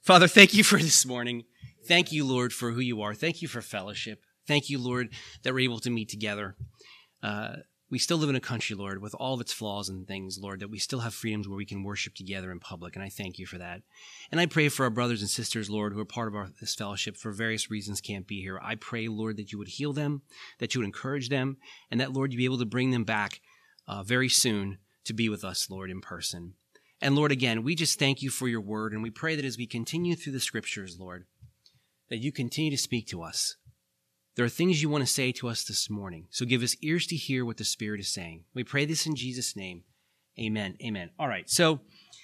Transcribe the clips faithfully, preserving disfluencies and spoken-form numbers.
Father, thank you for this morning. Thank you, Lord, for who you are. Thank you for fellowship. Thank you, Lord, that we're able to meet together. Uh, we still live in a country, Lord, with all of its flaws and things, Lord, that we still have freedoms where we can worship together in public, and I thank you for that. And I pray for our brothers and sisters, Lord, who are part of our, this fellowship for various reasons can't be here. I pray, Lord, that you would heal them, that you would encourage them, and that, Lord, you'd be able to bring them back uh, very soon to be with us, Lord, in person. And Lord, again, we just thank you for your word, and we pray that as we continue through the scriptures, Lord, that you continue to speak to us. There are things you want to say to us this morning, so give us ears to hear what the Spirit is saying. We pray this in Jesus' name. Amen. Amen. All right, so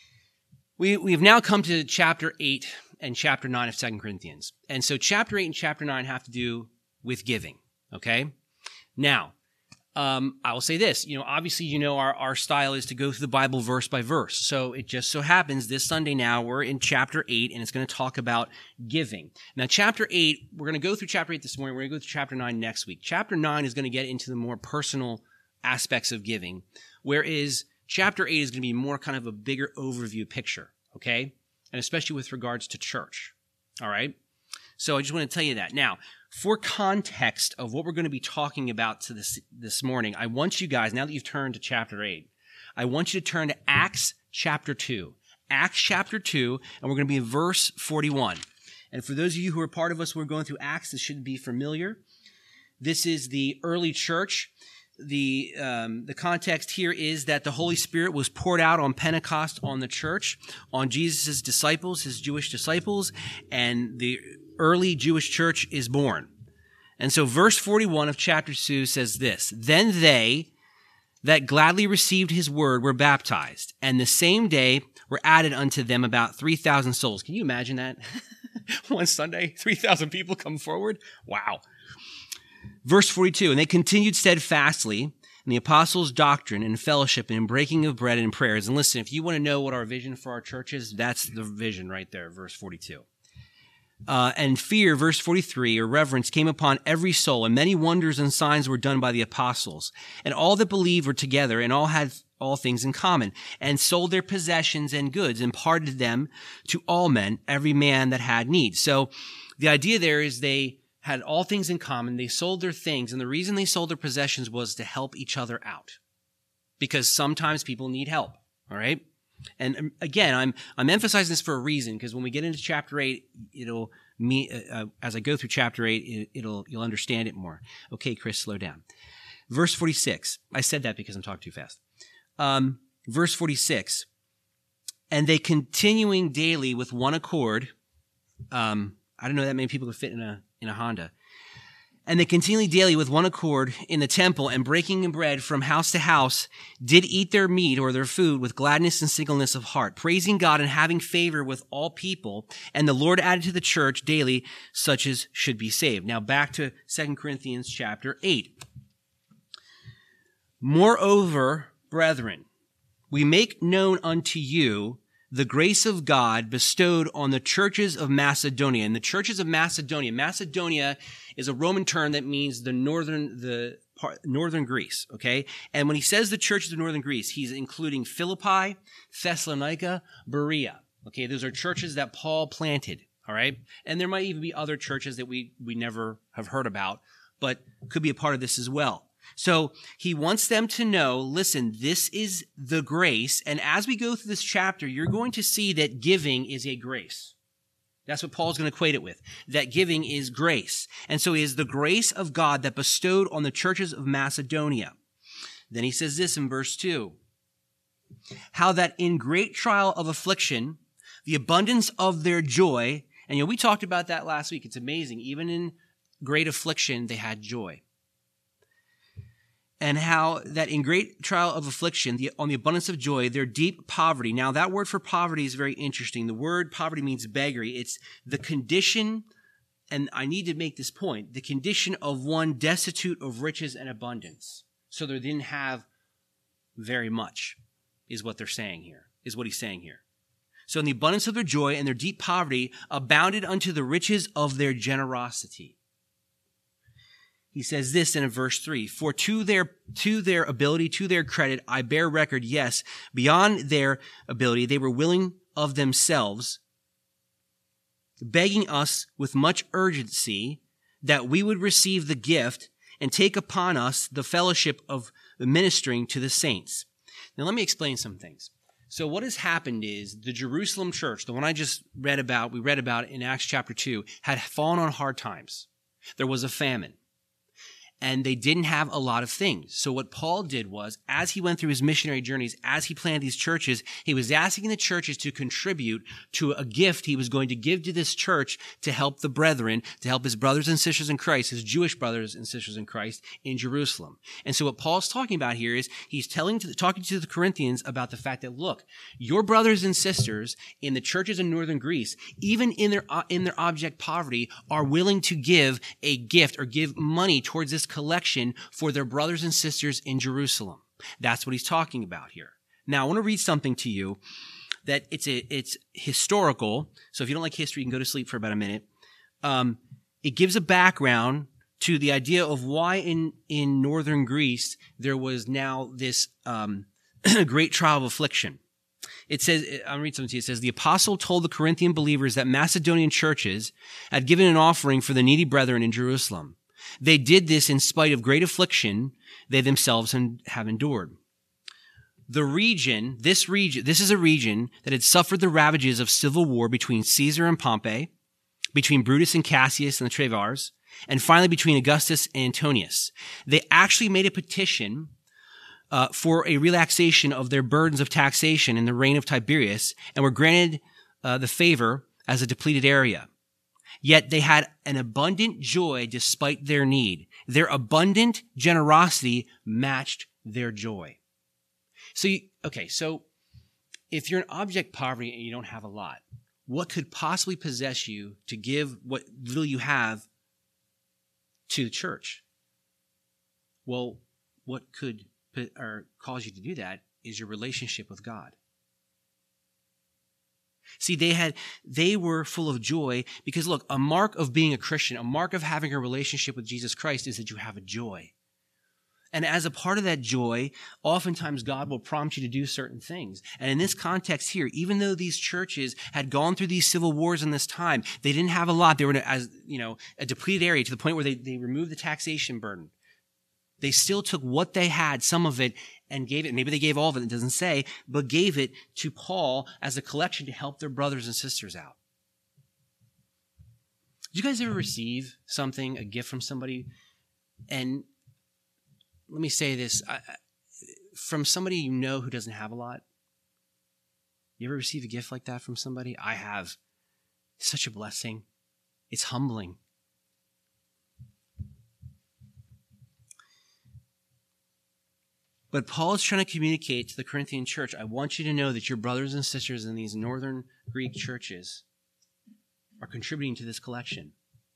we, we have now come to chapter eight and chapter nine of Second Corinthians. And so chapter eight and chapter nine have to do with giving, okay? Now, Um, I will say this, you know, obviously, you know, our, our style is to go through the Bible verse by verse. So it just so happens this Sunday now we're in chapter eight and it's going to talk about giving. Now, chapter eight, we're going to go through chapter eight this morning. We're going to go through chapter nine next week. Chapter nine is going to get into the more personal aspects of giving, whereas chapter eight is going to be more kind of a bigger overview picture, okay? And especially with regards to church, all right? So I just want to tell you that. Now, for context of what we're going to be talking about to this this morning, I want you guys, now that you've turned to chapter eight, I want you to turn to Acts chapter two. Acts chapter two, and we're going to be in verse forty-one. And for those of you who are part of us who are going through Acts, this should be familiar. This is the early church. The um, the context here is that the Holy Spirit was poured out on Pentecost on the church, on Jesus' disciples, his Jewish disciples, and the early Jewish church is born. And so verse forty-one of chapter two says this, "Then they that gladly received his word were baptized, and the same day were added unto them about three thousand souls." Can you imagine that? One Sunday, three thousand people come forward? Wow. Verse forty-two, "And they continued steadfastly in the apostles' doctrine and fellowship and in breaking of bread and prayers." And listen, if you want to know what our vision for our church is, that's the vision right there, verse forty-two. Uh, and fear, verse forty-three, or reverence, came upon every soul, and many wonders and signs were done by the apostles. And all that believed were together, and all had all things in common, and sold their possessions and goods, and parted them to all men, every man that had need. So the idea there is they had all things in common. They sold their things, and the reason they sold their possessions was to help each other out, because sometimes people need help, all right? And again, I'm I'm emphasizing this for a reason, because when we get into chapter eight, it'll me uh, as I go through chapter eight, it, it'll you'll understand it more. Okay, Chris, slow down. Verse forty-six. I said that because I'm talking too fast. Um, verse forty-six. "And they continuing daily with one accord." Um, I don't know that many people could fit in a in a Honda. "And they continually daily with one accord in the temple, and breaking bread from house to house, did eat their meat or their food with gladness and singleness of heart, praising God and having favor with all people. And the Lord added to the church daily such as should be saved." Now back to Second Corinthians chapter eight. "Moreover, brethren, we make known unto you the grace of God bestowed on the churches of Macedonia." And the churches of Macedonia, Macedonia is a Roman term that means the northern, the part, northern Greece, okay? And when he says the churches of northern Greece, he's including Philippi, Thessalonica, Berea, okay? Those are churches that Paul planted, all right? And there might even be other churches that we, we never have heard about, but could be a part of this as well. So he wants them to know, listen, this is the grace. And as we go through this chapter, you're going to see that giving is a grace. That's what Paul's going to equate it with, that giving is grace. And so it is the grace of God that bestowed on the churches of Macedonia. Then he says this in verse two, "How that in great trial of affliction, the abundance of their joy," and you know, we talked about that last week. It's amazing. Even in great affliction, they had joy. "And how that in great trial of affliction, the, on the abundance of joy, their deep poverty." Now, that word for poverty is very interesting. The word poverty means beggary. It's the condition, and I need to make this point, the condition of one destitute of riches and abundance. So they didn't have very much, is what they're saying here, is what he's saying here. "So in the abundance of their joy and their deep poverty abounded unto the riches of their generosity." He says this in verse three, "For to their to their ability, to their credit, I bear record, yes, beyond their ability, they were willing of themselves begging us with much urgency that we would receive the gift and take upon us the fellowship of ministering to the saints. Now, let me explain some things. So what has happened is the Jerusalem church, the one I just read about, we read about in Acts chapter two, had fallen on hard times. There was a famine. And they didn't have a lot of things. So what Paul did was, as he went through his missionary journeys, as he planted these churches, he was asking the churches to contribute to a gift he was going to give to this church to help the brethren, to help his brothers and sisters in Christ, his Jewish brothers and sisters in Christ in Jerusalem. And so what Paul's talking about here is he's telling, to, talking to the Corinthians about the fact that, look, your brothers and sisters in the churches in northern Greece, even in their, in their object poverty, are willing to give a gift or give money towards this collection for their brothers and sisters in Jerusalem. That's what he's talking about here. Now, I want to read something to you that it's a, it's historical. So if you don't like history, you can go to sleep for about a minute. Um, it gives a background to the idea of why in, in northern Greece there was now this um, great trial of affliction. It says, I'll read something to you. It says, the apostle told the Corinthian believers that Macedonian churches had given an offering for the needy brethren in Jerusalem. They did this in spite of great affliction they themselves have endured. The region, this region, this is a region that had suffered the ravages of civil war between Caesar and Pompey, between Brutus and Cassius and the Trevars, and finally between Augustus and Antonius. They actually made a petition uh, for a relaxation of their burdens of taxation in the reign of Tiberius and were granted uh, the favor as a depleted area. Yet they had an abundant joy despite their need. Their abundant generosity matched their joy. So, you, okay, so if you're in object poverty and you don't have a lot, what could possibly possess you to give what little you have to the church? Well, what could or cause you to do that is your relationship with God. See, they had, they were full of joy because look, a mark of being a Christian, a mark of having a relationship with Jesus Christ is that you have a joy. And as a part of that joy, oftentimes God will prompt you to do certain things. And in this context here, even though these churches had gone through these civil wars in this time, they didn't have a lot. They were in a, as, you know, a depleted area to the point where they, they removed the taxation burden. They still took what they had, some of it, and gave it. Maybe they gave all of it, it doesn't say, but gave it to Paul as a collection to help their brothers and sisters out. Did you guys ever receive something, a gift from somebody? And let me say this, I, from somebody you know who doesn't have a lot. You ever receive a gift like that from somebody? I have. It's such a blessing. It's humbling. But Paul is trying to communicate to the Corinthian church, I want you to know that your brothers and sisters in these northern Greek churches are contributing to this collection.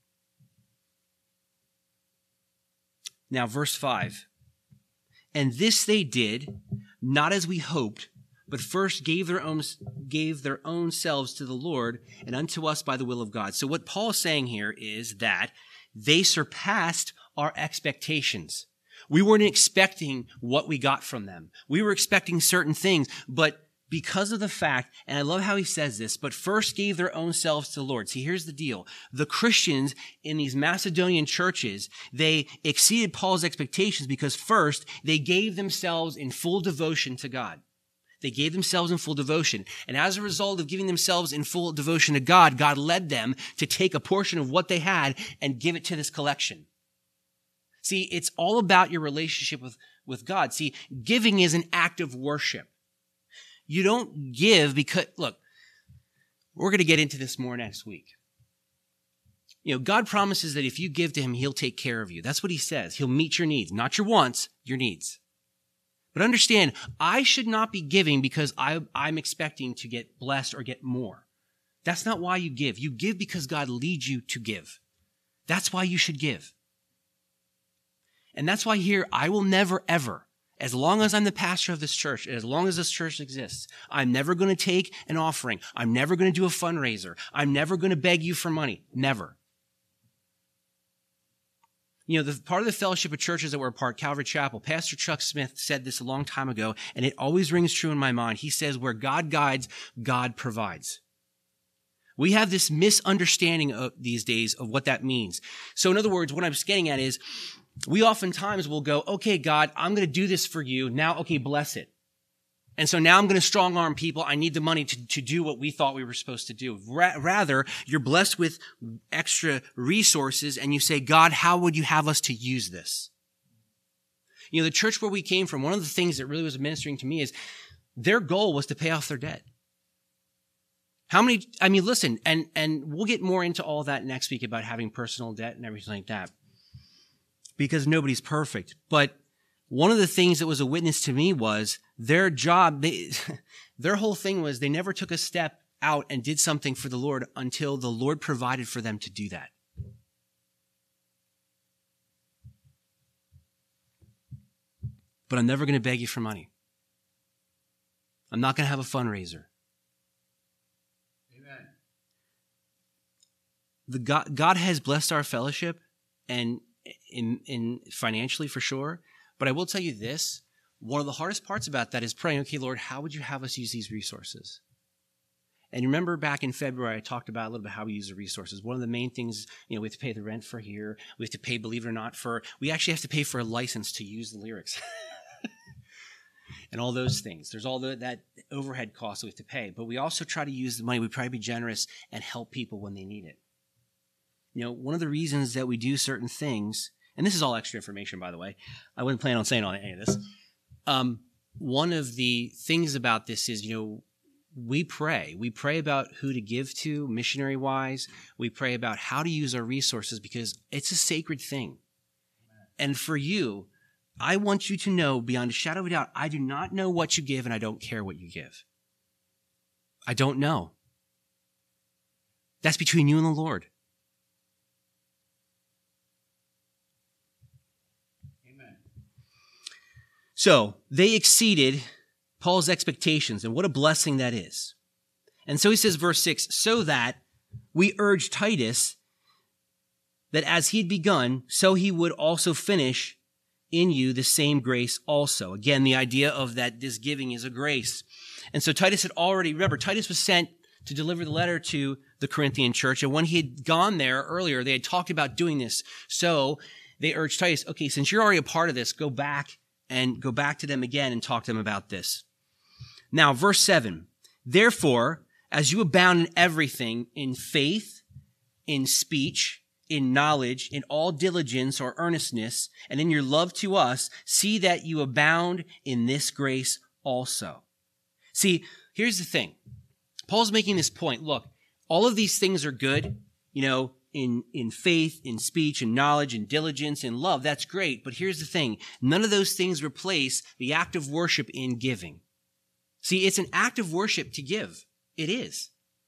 Now, verse five. And this they did, not as we hoped, but first gave their own, gave their own selves to the Lord and unto us by the will of God. So what Paul is saying here is that they surpassed our expectations. We weren't expecting what we got from them. We were expecting certain things, but because of the fact, and I love how he says this, but first gave their own selves to the Lord. See, here's the deal. The Christians in these Macedonian churches, they exceeded Paul's expectations because first, they gave themselves in full devotion to God. They gave themselves in full devotion. And as a result of giving themselves in full devotion to God, God led them to take a portion of what they had and give it to this collection. See, it's all about your relationship with, with God. See, giving is an act of worship. You don't give because, look, we're going to get into this more next week. You know, God promises that if you give to him, he'll take care of you. That's what he says. He'll meet your needs, not your wants, your needs. But understand, I should not be giving because I, I'm expecting to get blessed or get more. That's not why you give. You give because God leads you to give. That's why you should give. And that's why here, I will never, ever, as long as I'm the pastor of this church, as long as this church exists, I'm never going to take an offering. I'm never going to do a fundraiser. I'm never going to beg you for money. Never. You know, the part of the fellowship of churches that were a part, Calvary Chapel, Pastor Chuck Smith said this a long time ago, and it always rings true in my mind. He says, where God guides, God provides. We have this misunderstanding of these days of what that means. So in other words, what I'm getting at is we oftentimes will go, okay, God, I'm going to do this for you. Now, okay, bless it. And so now I'm going to strong arm people. I need the money to, to do what we thought we were supposed to do. Ra- rather, you're blessed with extra resources and you say, God, how would you have us to use this? You know, the church where we came from, one of the things that really was ministering to me is their goal was to pay off their debt. How many, I mean, listen, and, and we'll get more into all that next week about having personal debt and everything like that, because nobody's perfect. But one of the things that was a witness to me was their job, they, their whole thing was they never took a step out and did something for the Lord until the Lord provided for them to do that. But I'm never going to beg you for money. I'm not going to have a fundraiser. Amen. The God, God has blessed our fellowship and in, in financially for sure. But I will tell you this, one of the hardest parts about that is praying, okay, Lord, how would you have us use these resources? And remember back in February, I talked about a little bit how we use the resources. One of the main things, you know, we have to pay the rent for here. We have to pay, believe it or not, for, we actually have to pay for a license to use the lyrics. And all those things. There's all the, that overhead cost that we have to pay. But we also try to use the money. We try to be generous and help people when they need it. You know, one of the reasons that we do certain things, and this is all extra information, by the way. I wouldn't plan on saying all any of this. Um, one of the things about this is, you know, we pray. We pray about who to give to missionary-wise. We pray about how to use our resources because it's a sacred thing. And for you, I want you to know beyond a shadow of a doubt, I do not know what you give and I don't care what you give. I don't know. That's between you and the Lord. Amen. So they exceeded Paul's expectations, and what a blessing that is. And so he says, verse six, so that we urge Titus that as he had begun, so he would also finish in you the same grace also. Again, the idea of that this giving is a grace. And so Titus had already, remember, Titus was sent to deliver the letter to the Corinthian church. And when he had gone there earlier, they had talked about doing this. So they urged Titus, okay, since you're already a part of this, go back and go back to them again and talk to them about this. Now, verse seven, therefore, as you abound in everything, in faith, in speech, in knowledge, in all diligence or earnestness, and in your love to us, see that you abound in this grace also. See, here's the thing. Paul's making this point. Look, all of these things are good, you know, in, in faith, in speech, in knowledge, in diligence, in love. That's great. But here's the thing. None of those things replace the act of worship in giving. See, it's an act of worship to give. It is.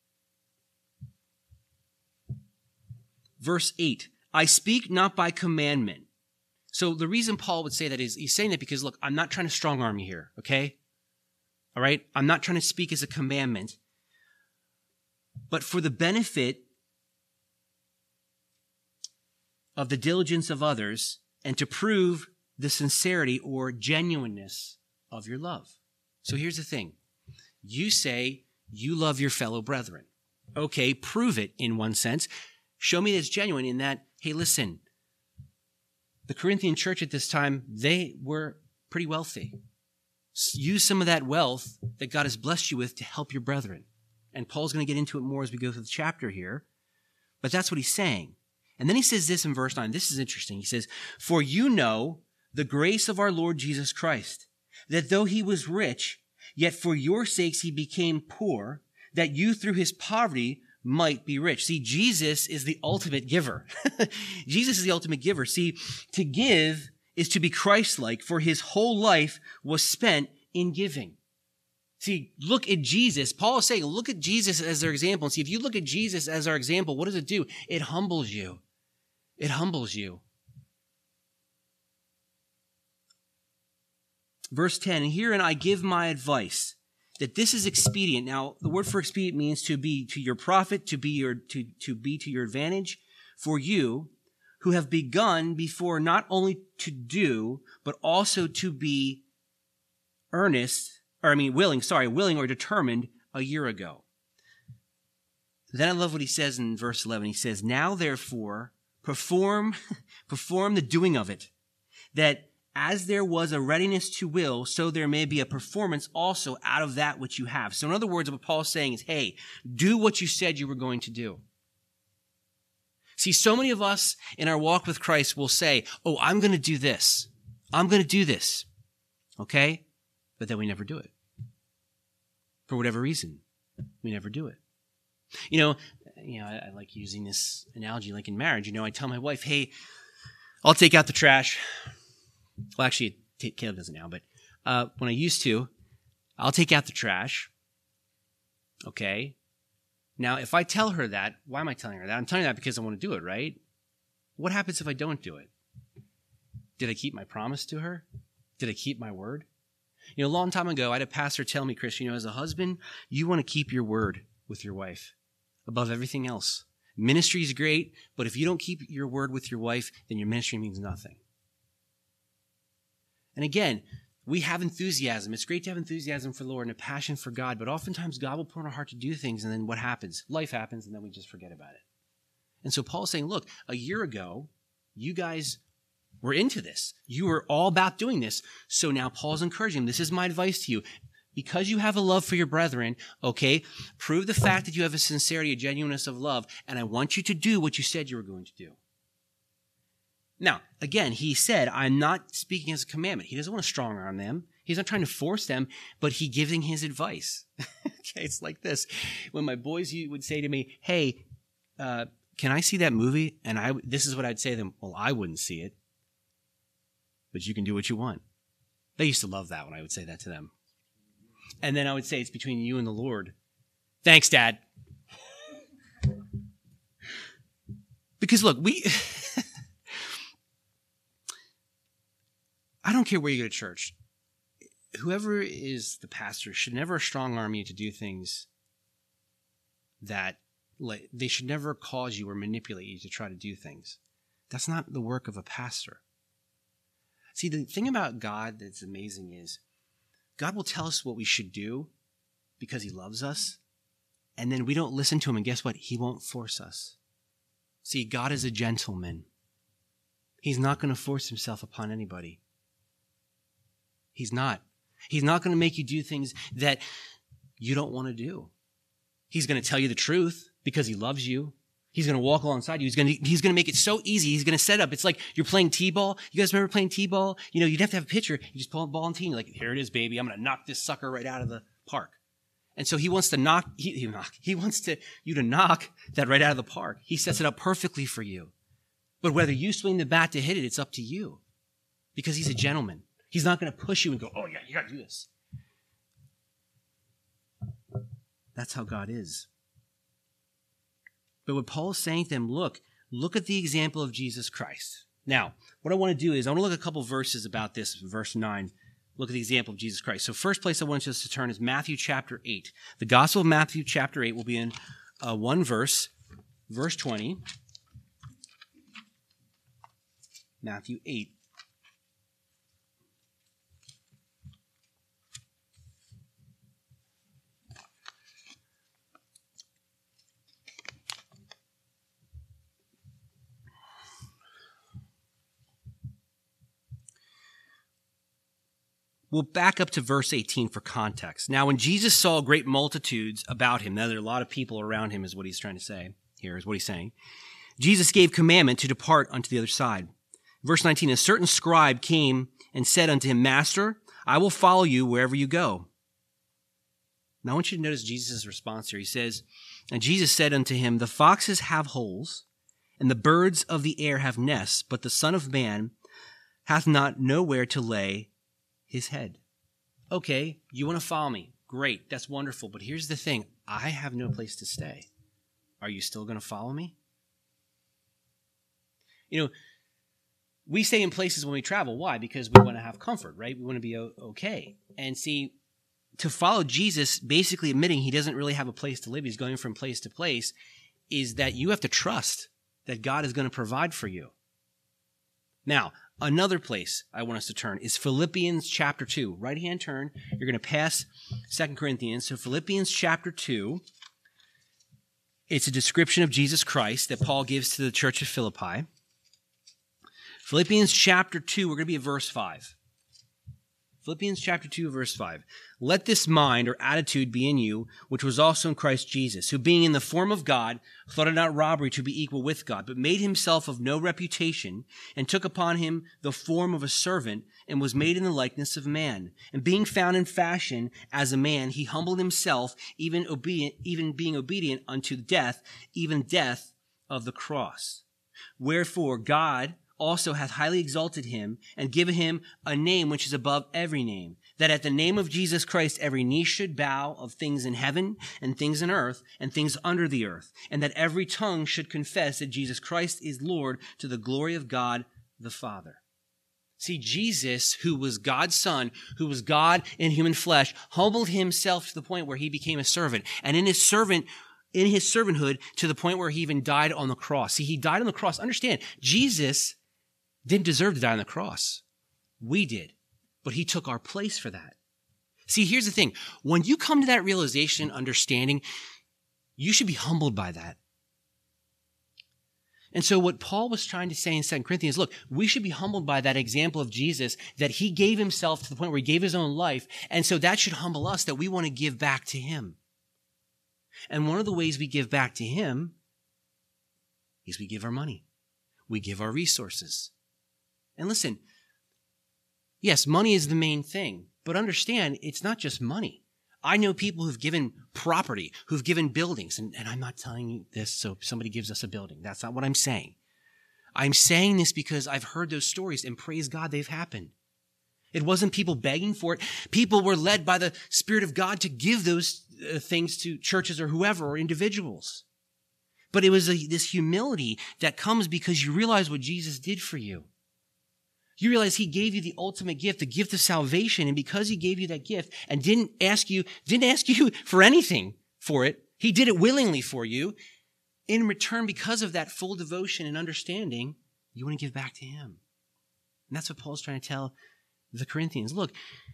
Verse eight, I speak not by commandment. So the reason Paul would say that is he's saying that because, look, I'm not trying to strong arm you here, okay? All right? I'm not trying to speak as a commandment. But for the benefit of the diligence of others and to prove the sincerity or genuineness of your love. So here's the thing. You say you love your fellow brethren. Okay, prove it in one sense. Show me that's genuine in that, hey, listen, the Corinthian church at this time, they were pretty wealthy. Use some of that wealth that God has blessed you with to help your brethren. And Paul's going to get into it more as we go through the chapter here. But that's what he's saying. And then he says this in verse nine. This is interesting. He says, for you know the grace of our Lord Jesus Christ, that though he was rich, yet for your sakes he became poor, that you through his poverty might be rich. See, Jesus is the ultimate giver. Jesus is the ultimate giver. See, to give is to be Christ-like, for his whole life was spent in giving. See, look at Jesus. Paul is saying, look at Jesus as their example. And see, if you look at Jesus as our example, what does it do? It humbles you. It humbles you. Verse ten, and herein I give my advice, that this is expedient. Now, the word for expedient means to be to your profit, to be your to, to be to your advantage for you, who have begun before not only to do, but also to be earnest, or I mean willing, sorry, willing or determined a year ago. Then I love what he says in verse eleven. He says, now therefore, perform, perform the doing of it, that as there was a readiness to will, so there may be a performance also out of that which you have. So in other words, what Paul's saying is, hey, do what you said you were going to do. See, so many of us in our walk with Christ will say, oh, I'm going to do this. I'm going to do this. Okay? But then we never do it. For whatever reason, we never do it. You know, you know, I, I like using this analogy like in marriage. You know, I tell my wife, hey, I'll take out the trash. Well, actually, Caleb doesn't now, but uh, when I used to, I'll take out the trash. Okay? Now, if I tell her that, why am I telling her that? I'm telling her that because I want to do it, right? What happens if I don't do it? Did I keep my promise to her? Did I keep my word? You know, a long time ago, I had a pastor tell me, Chris, you know, as a husband, you want to keep your word with your wife above everything else. Ministry is great, but if you don't keep your word with your wife, then your ministry means nothing. And again, we have enthusiasm. It's great to have enthusiasm for the Lord and a passion for God, but oftentimes God will put on our heart to do things, and then what happens? Life happens, and then we just forget about it. And so Paul's saying, look, a year ago, you guys were into this. You were all about doing this. So now Paul's encouraging him. This is my advice to you. Because you have a love for your brethren, okay, prove the fact that you have a sincerity, a genuineness of love, and I want you to do what you said you were going to do. Now, again, he said, I'm not speaking as a commandment. He doesn't want to strong arm them. He's not trying to force them, but he's giving his advice. Okay, it's like this. When my boys would say to me, hey, uh, can I see that movie? And I, this is what I'd say to them. Well, I wouldn't see it, but you can do what you want. They used to love that when I would say that to them. And then I would say, it's between you and the Lord. Thanks, Dad. Because look, we... I don't care where you go to church. Whoever is the pastor should never strong arm you to do things that like, they should never cause you or manipulate you to try to do things. That's not the work of a pastor. See, the thing about God that's amazing is God will tell us what we should do because he loves us, and then we don't listen to him, and guess what? He won't force us. See, God is a gentleman. He's not going to force himself upon anybody. He's not. He's not going to make you do things that you don't want to do. He's going to tell you the truth because he loves you. He's going to walk alongside you. He's going to, he's going to make it so easy. He's going to set up. It's like you're playing T-ball. You guys remember playing T-ball? You know, you'd have to have a pitcher. You just pull the ball and team. You're like, here it is, baby. I'm going to knock this sucker right out of the park. And so he wants to knock, he, he knock, he wants to, you to knock that right out of the park. He sets it up perfectly for you. But whether you swing the bat to hit it, it's up to you because he's a gentleman. He's not going to push you and go, oh, yeah, you got to do this. That's how God is. But what Paul is saying to them, look, look at the example of Jesus Christ. Now, what I want to do is I want to look at a couple verses about this, verse nine. Look at the example of Jesus Christ. So first place I want us to turn is Matthew chapter eight. The Gospel of Matthew chapter eight will be in uh, one verse, verse twenty. Matthew eight. We'll back up to verse eighteen for context. Now, when Jesus saw great multitudes about him, now there are a lot of people around him is what he's trying to say. Here is what he's saying. Jesus gave commandment to depart unto the other side. Verse nineteen, a certain scribe came and said unto him, Master, I will follow you wherever you go. Now, I want you to notice Jesus' response here. He says, and Jesus said unto him, the foxes have holes, and the birds of the air have nests, but the Son of Man hath not nowhere to lay his head. Okay, you want to follow me. Great, that's wonderful. But here's the thing. I have no place to stay. Are you still going to follow me? You know, we stay in places when we travel. Why? Because we want to have comfort, right? We want to be okay. And see, to follow Jesus, basically admitting he doesn't really have a place to live, he's going from place to place, is that you have to trust that God is going to provide for you. Now, another place I want us to turn is Philippians chapter two. Right-hand turn. You're going to pass Second Corinthians. So Philippians chapter two. It's a description of Jesus Christ that Paul gives to the church of Philippi. Philippians chapter two, we're going to be at verse five. Philippians chapter two, verse five. Let this mind or attitude be in you, which was also in Christ Jesus, who being in the form of God, thought it not robbery to be equal with God, but made himself of no reputation, and took upon him the form of a servant, and was made in the likeness of man. And being found in fashion as a man, he humbled himself, even obedient, even being obedient unto death, even death of the cross. Wherefore God also hath highly exalted him, and given him a name which is above every name, that at the name of Jesus Christ every knee should bow, of things in heaven and things in earth and things under the earth, and that every tongue should confess that Jesus Christ is Lord, to the glory of God the Father. See, Jesus, who was God's son, who was God in human flesh, humbled himself to the point where he became a servant. And in his servant, in his servanthood, to the point where he even died on the cross. See, he died on the cross. Understand, Jesus didn't deserve to die on the cross. We did. But he took our place for that. See, here's the thing. When you come to that realization, understanding, you should be humbled by that. And so what Paul was trying to say in Second Corinthians, look, we should be humbled by that example of Jesus, that he gave himself to the point where he gave his own life. And so that should humble us, that we want to give back to him. And one of the ways we give back to him is we give our money. We give our resources. And listen, yes, money is the main thing, but understand, it's not just money. I know people who've given property, who've given buildings, and, and I'm not telling you this so somebody gives us a building. That's not what I'm saying. I'm saying this because I've heard those stories, and praise God, they've happened. It wasn't people begging for it. People were led by the Spirit of God to give those uh, things to churches or whoever, or individuals. But it was a, this humility that comes because you realize what Jesus did for you. You realize he gave you the ultimate gift, the gift of salvation. And because he gave you that gift and didn't ask you, didn't ask you for anything for it, he did it willingly for you. In return, because of that full devotion and understanding, you want to give back to him. And that's what Paul's trying to tell the Corinthians. Look,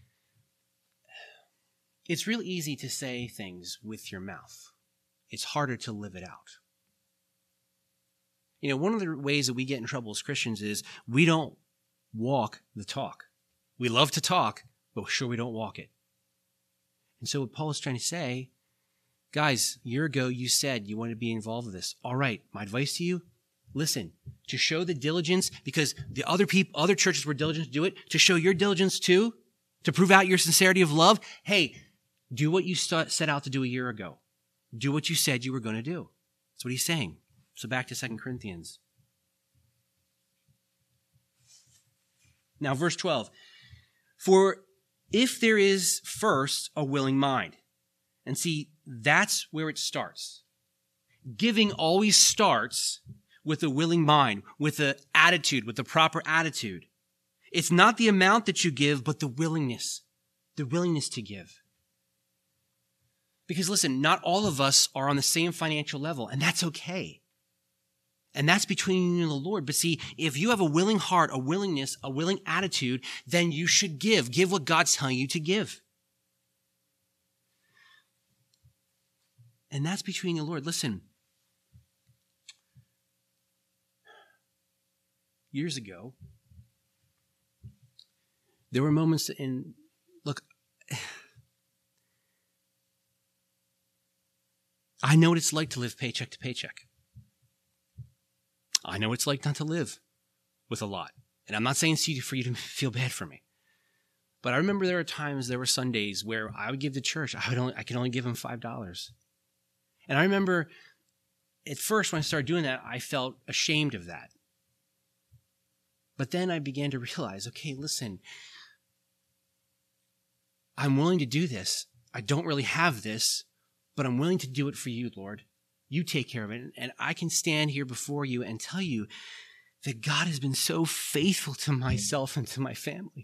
it's real easy to say things with your mouth. It's harder to live it out. You know, one of the ways that we get in trouble as Christians is we don't walk the talk. We love to talk, but sure we don't walk it. And so what Paul is trying to say, guys, a year ago you said you wanted to be involved with this. All right, my advice to you, listen, to show the diligence, because the other people, other churches were diligent to do it, to show your diligence too, to prove out your sincerity of love. Hey, do what you set out to do a year ago. Do what you said you were going to do. That's what he's saying. So back to Second Corinthians. Now, verse twelve, for if there is first a willing mind, and see, that's where it starts. Giving always starts with a willing mind, with an attitude, with the proper attitude. It's not the amount that you give, but the willingness, the willingness to give. Because listen, not all of us are on the same financial level, and that's okay. And that's between you and the Lord. But see, if you have a willing heart, a willingness, a willing attitude, then you should give. Give what God's telling you to give. And that's between the Lord. Listen, years ago, there were moments in, look, I know what it's like to live paycheck to paycheck. I know what it's like not to live with a lot. And I'm not saying it's for you to feel bad for me. But I remember there were times, there were Sundays where I would give to church. I would only, I could only give them five dollars. And I remember at first when I started doing that, I felt ashamed of that. But then I began to realize, okay, listen, I'm willing to do this. I don't really have this, but I'm willing to do it for you, Lord. You take care of it. And I can stand here before you and tell you that God has been so faithful to myself and to my family.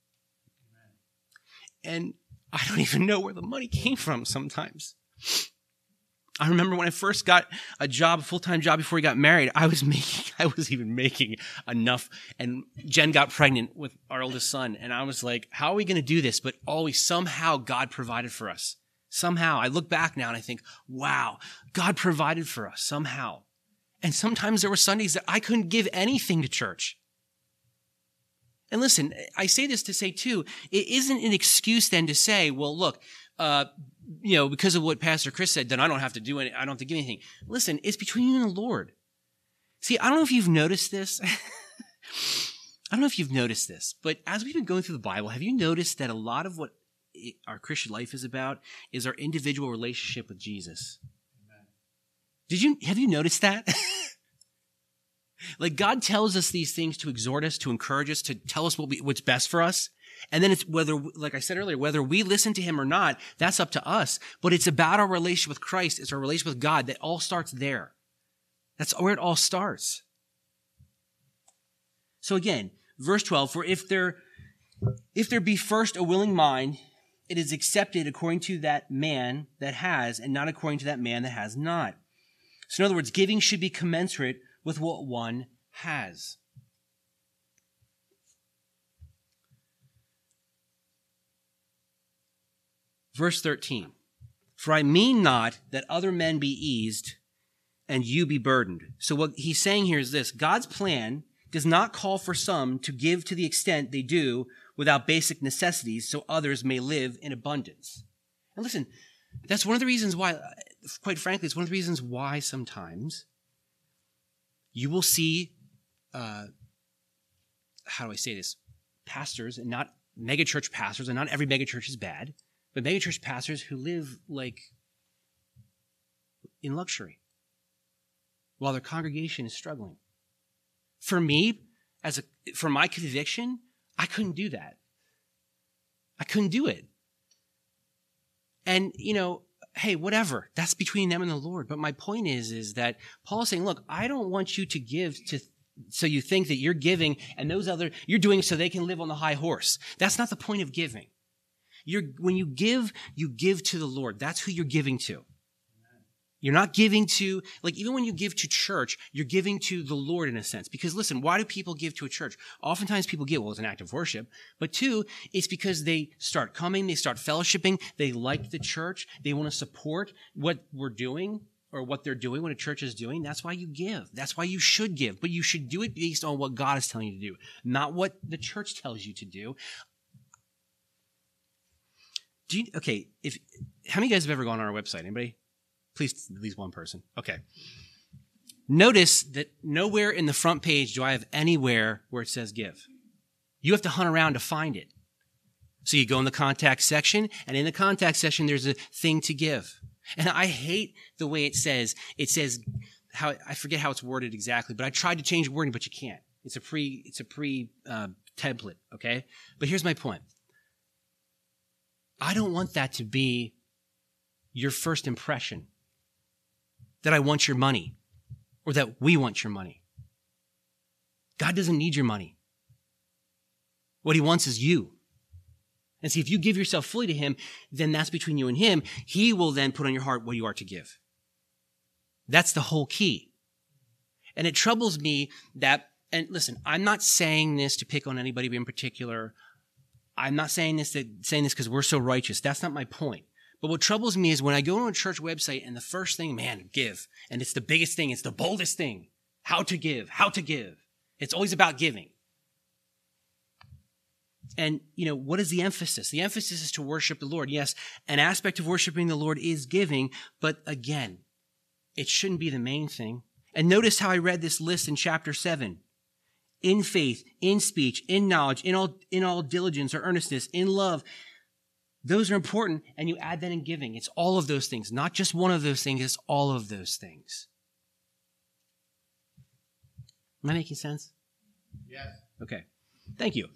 And I don't even know where the money came from sometimes. I remember when I first got a job, a full-time job before we got married, I was making, I was even making enough. And Jen got pregnant with our oldest son. And I was like, how are we going to do this? But always somehow God provided for us. Somehow, I look back now and I think, wow, God provided for us somehow. And sometimes there were Sundays that I couldn't give anything to church. And listen, I say this to say too, it isn't an excuse then to say, well, look, uh, you know, because of what Pastor Chris said, then I don't have to do any, I don't have to give anything. Listen, it's between you and the Lord. See, I don't know if you've noticed this. I don't know if you've noticed this, but as we've been going through the Bible, have you noticed that a lot of what our Christian life is about is our individual relationship with Jesus? Amen. Did you, have you noticed that? Like God tells us these things to exhort us, to encourage us, to tell us what we, what's best for us. And then it's whether, like I said earlier, whether we listen to him or not, that's up to us. But it's about our relationship with Christ. It's our relationship with God that all starts there. That's where it all starts. So again, verse twelve, for if there, if there be first a willing mind, it is accepted according to that man that has, and not according to that man that has not. So in other words, giving should be commensurate with what one has. Verse thirteen, for I mean not that other men be eased and you be burdened. So what he's saying here is this: God's plan does not call for some to give to the extent they do without basic necessities so others may live in abundance. And listen, that's one of the reasons why, quite frankly, it's one of the reasons why sometimes you will see, uh, how do I say this, pastors, and not megachurch pastors, and not every megachurch is bad, but megachurch pastors who live like in luxury while their congregation is struggling. For me, as a, for my conviction, I couldn't do that. I couldn't do it. And, you know, hey, whatever. That's between them and the Lord. But my point is, is that Paul is saying, look, I don't want you to give to so you think that you're giving and those other, you're doing so they can live on the high horse. That's not the point of giving. You're, when you give, you give to the Lord. That's who you're giving to. You're not giving to, like even when you give to church, you're giving to the Lord in a sense. Because listen, why do people give to a church? Oftentimes people give, well, it's an act of worship. But two, it's because they start coming, they start fellowshipping, they like the church, they want to support what we're doing or what they're doing, what a church is doing. That's why you give. That's why you should give. But you should do it based on what God is telling you to do, not what the church tells you to do. Do you, okay, if how many of you guys have ever gone on our website? Anybody? Please, at least one person. Okay. Notice that nowhere in the front page do I have anywhere where it says give. You have to hunt around to find it. So you go in the contact section, and in the contact section, there's a thing to give. And I hate the way it says, it says, how I forget how it's worded exactly, but I tried to change wording, but you can't. It's a pre, it's a pre uh, template, okay? But here's my point. I don't want that to be your first impression. That I want your money, or that we want your money. God doesn't need your money. What he wants is you. And see, if you give yourself fully to him, then that's between you and him. He will then put on your heart what you are to give. That's the whole key. And it troubles me that, and listen, I'm not saying this to pick on anybody in particular. I'm not saying this to, saying this because we're so righteous. That's not my point. But what troubles me is when I go to a church website and the first thing, man, give. And it's the biggest thing. It's the boldest thing. How to give. How to give. It's always about giving. And, you know, what is the emphasis? The emphasis is to worship the Lord. Yes, an aspect of worshiping the Lord is giving. But again, it shouldn't be the main thing. And notice how I read this list in chapter seven. In faith, in speech, in knowledge, in all, in all diligence or earnestness, in love. Those are important, and you add that in giving. It's all of those things, not just one of those things. It's all of those things. Am I making sense? Yes. Okay. Thank you.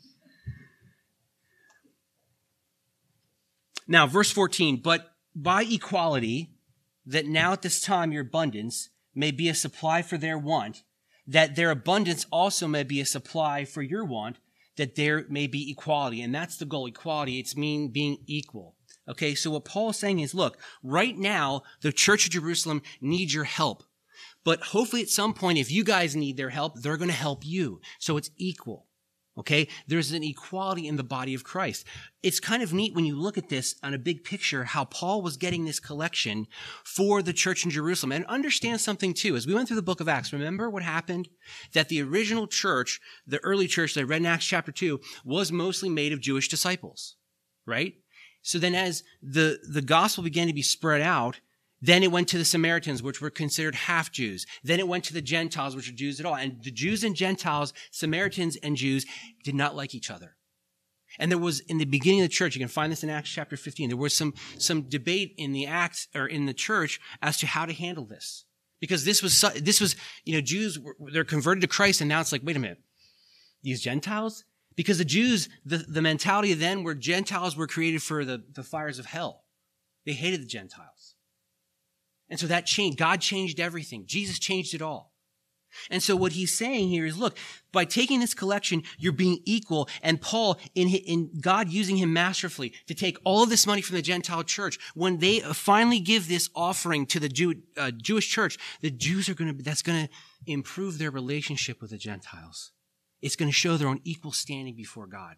Now, verse fourteen, but by equality, that now at this time your abundance may be a supply for their want, that their abundance also may be a supply for your want, that there may be equality. And that's the goal, equality. It's mean being equal. Okay, so what Paul is saying is, look, right now, the Church of Jerusalem needs your help. But hopefully at some point, if you guys need their help, they're going to help you. So it's equal. Okay, there's an equality in the body of Christ. It's kind of neat when you look at this on a big picture, how Paul was getting this collection for the church in Jerusalem. And understand something too, as we went through the book of Acts, remember what happened? That the original church, the early church that I read in Acts chapter two, was mostly made of Jewish disciples, right? So then as the, the gospel began to be spread out, then it went to the Samaritans, which were considered half Jews. Then it went to the Gentiles, which are Jews at all. And the Jews and Gentiles, Samaritans and Jews, did not like each other. And there was, in the beginning of the church, you can find this in Acts chapter fifteen, there was some, some debate in the Acts, or in the church, as to how to handle this. Because this was, this was, you know, Jews, were, they're converted to Christ, and now it's like, wait a minute, these Gentiles? Because the Jews, the, the mentality then were Gentiles were created for the, the fires of hell. They hated the Gentiles. And so that changed. God changed everything. Jesus changed it all. And so what he's saying here is, look, by taking this collection, you're being equal. And Paul, in, in God using him masterfully to take all of this money from the Gentile church, when they finally give this offering to the Jew, uh, Jewish church, the Jews are going to, that's going to improve their relationship with the Gentiles. It's going to show their own equal standing before God.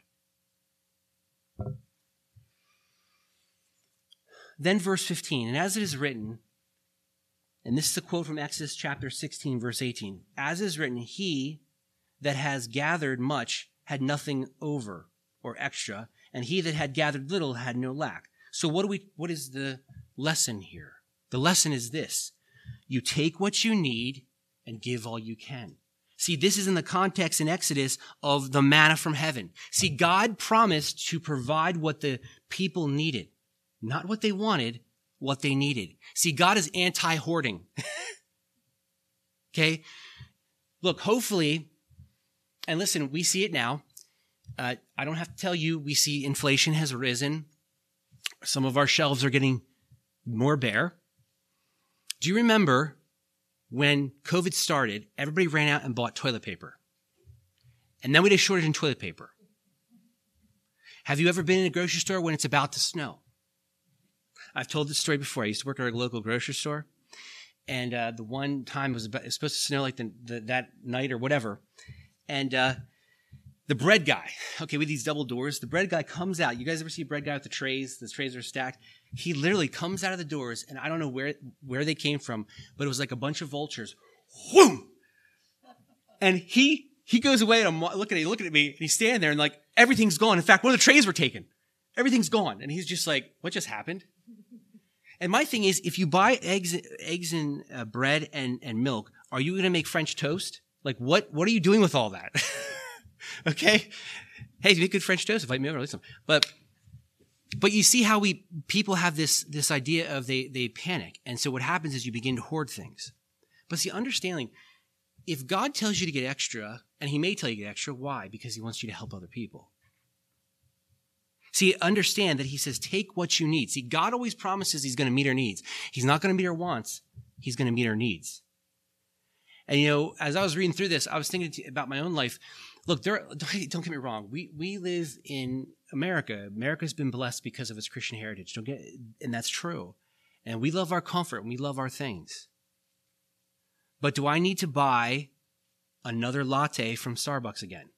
Then verse fifteen, and as it is written, and this is a quote from Exodus chapter sixteen, verse eighteen. As is written, he that has gathered much had nothing over or extra, and he that had gathered little had no lack. So what do we, what is the lesson here? The lesson is this. You take what you need and give all you can. See, this is in the context in Exodus of the manna from heaven. See, God promised to provide what the people needed, not what they wanted, what they needed. See, God is anti-hoarding. Okay? Look, hopefully, and listen, we see it now. Uh, I don't have to tell you, we see inflation has risen. Some of our shelves are getting more bare. Do you remember when COVID started, everybody ran out and bought toilet paper? And then we had a shortage in toilet paper. Have you ever been in a grocery store when it's about to snow? I've told this story before. I used to work at a local grocery store. And uh, the one time it was, about, it was supposed to snow like the, the, that night or whatever. And uh, the bread guy, okay, with these double doors, the bread guy comes out. You guys ever see a bread guy with the trays? The trays are stacked. He literally comes out of the doors, and I don't know where, where they came from, but it was like a bunch of vultures. Whoom! And he he goes away, and I'm looking at, looking at me, and he's standing there, and like, everything's gone. In fact, one of the trays were taken. Everything's gone. And he's just like, what just happened? And my thing is, if you buy eggs, eggs and uh, bread and, and milk, are you going to make French toast? Like, what, what are you doing with all that? Okay? Hey, if you make good French toast, invite me over, listen. But, but you see how we, people have this, this idea of they, they panic. And so what happens is you begin to hoard things. But see, understanding, if God tells you to get extra, and he may tell you to get extra, why? Because he wants you to help other people. See, understand that he says, take what you need. See, God always promises he's going to meet our needs. He's not going to meet our wants. He's going to meet our needs. And, you know, as I was reading through this, I was thinking about my own life. Look, there, don't get me wrong. We we live in America. America's been blessed because of its Christian heritage. Don't get, and that's true. And we love our comfort and we love our things. But do I need to buy another latte from Starbucks again?